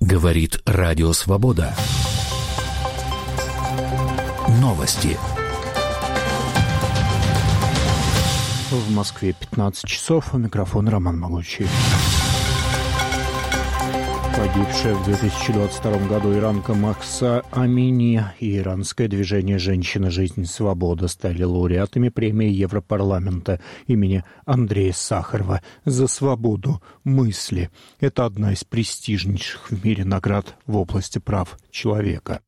Говорит Радио Свобода. Новости. В Москве 15 часов. У микрофона Роман Могучий. Погибшая в 2022 году иранка Махса Амини и иранское движение «Женщина. Жизнь. Свобода» стали лауреатами премии Европарламента имени Андрея Сахарова за свободу мысли. Это одна из престижнейших в мире наград в области прав человека.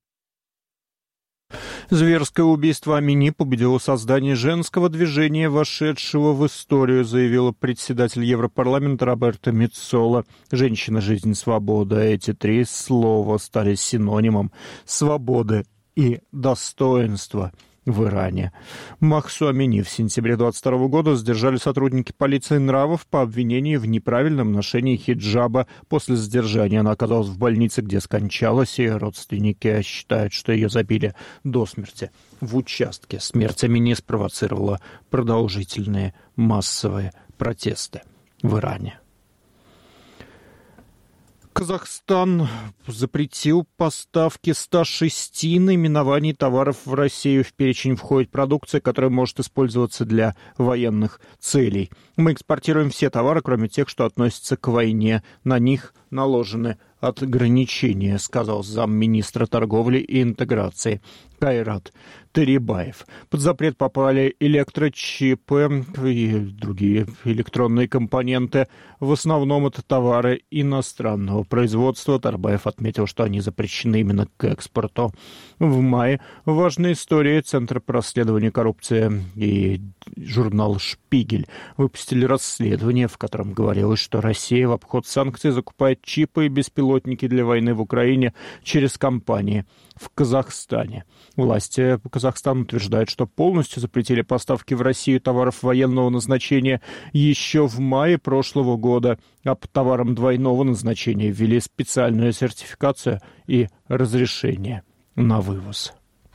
Зверское убийство Амини победило создание женского движения, вошедшего в историю, заявила председатель Европарламента Роберта Меццола. «Женщина, жизнь, свобода» — эти три слова стали синонимом свободы и достоинства в Иране. Махсу Амини в сентябре 2022 года задержали сотрудники полиции нравов по обвинению в неправильном ношении хиджаба. После задержания она оказалась в больнице, где скончалась, и родственники считают, что ее забили до смерти в участке. Смерть Амини спровоцировала продолжительные массовые протесты в Иране. Казахстан запретил поставки 106 наименований товаров в Россию. В перечень входит продукция, которая может использоваться для военных целей. Мы экспортируем все товары, кроме тех, что относятся к войне. На них наложены ограничения, сказал замминистра торговли и интеграции Кайрат Терибаев. Под запрет попали электрочипы и другие электронные компоненты. В основном это товары иностранного производства. Терибаев отметил, что они запрещены именно к экспорту. В мае важная история. Центр по расследованию коррупции и журнал «Шпигель» выпустили расследование, в котором говорилось, что Россия в обход санкций закупает чипы и беспилотники для войны в Украине через компании в Казахстане. Власти Казахстана утверждают, что полностью запретили поставки в Россию товаров военного назначения еще в мае прошлого года, а по товарам двойного назначения ввели специальную сертификацию и разрешение на вывоз.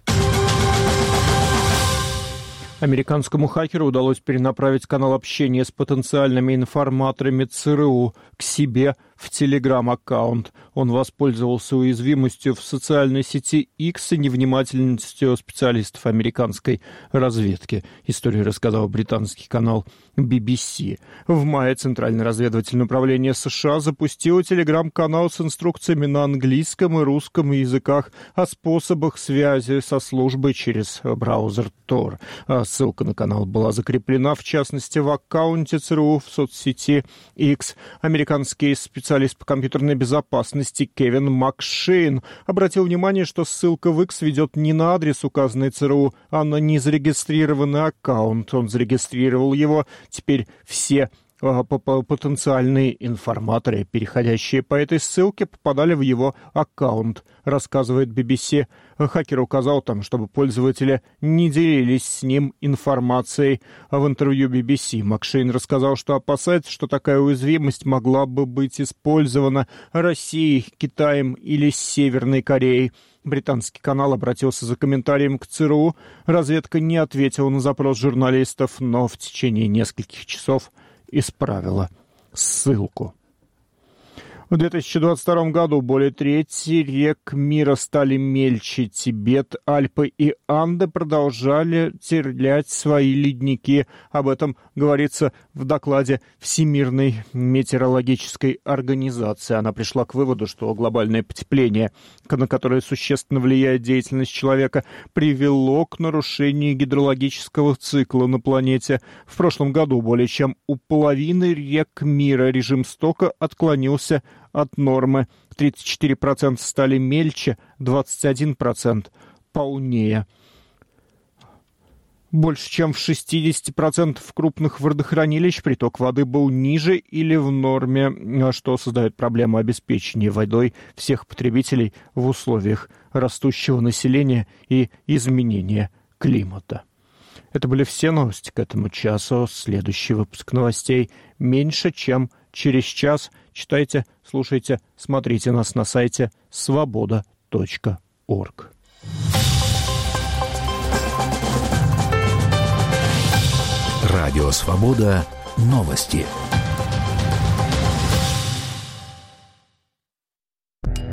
Американскому хакеру удалось перенаправить канал общения с потенциальными информаторами ЦРУ к себе в Telegram-аккаунт. Он воспользовался уязвимостью в социальной сети X и невнимательностью специалистов американской разведки. Историю рассказал британский канал BBC. В мае Центральное разведывательное управление США запустило Telegram-канал с инструкциями на английском и русском языках о способах связи со службой через браузер Tor. Ссылка на канал была закреплена, в частности, в аккаунте ЦРУ в соцсети X. Американский специалист по компьютерной безопасности Кевин Макшейн обратил внимание, что ссылка в X ведет не на адрес, указанный ЦРУ, а на незарегистрированный аккаунт. Он зарегистрировал его. Теперь все потенциальные информаторы, переходящие по этой ссылке, попадали в его аккаунт, рассказывает BBC. Хакер указал там, чтобы пользователи не делились с ним информацией. В интервью BBC Макшейн рассказал, что опасается, что такая уязвимость могла бы быть использована Россией, Китаем или Северной Кореей. Британский канал обратился за комментарием к ЦРУ. Разведка не ответила на запрос журналистов, но в течение нескольких часов исправила ссылку. В 2022 году более трети рек мира стали мельче. Тибет, Альпы и Анды продолжали терять свои ледники. Об этом говорится в докладе Всемирной метеорологической организации. Она пришла к выводу, что глобальное потепление, на которое существенно влияет деятельность человека, привело к нарушению гидрологического цикла на планете. В прошлом году более чем у половины рек мира режим стока отклонился от нормы. 34% стали мельче, 21% полнее. Больше чем в 60% крупных водохранилищ приток воды был ниже или в норме, что создает проблему обеспечения водой всех потребителей в условиях растущего населения и изменения климата. Это были все новости к этому часу. Следующий выпуск новостей меньше, чем через час. Читайте, слушайте, смотрите нас на сайте svoboda.org. Радио «Свобода». Новости.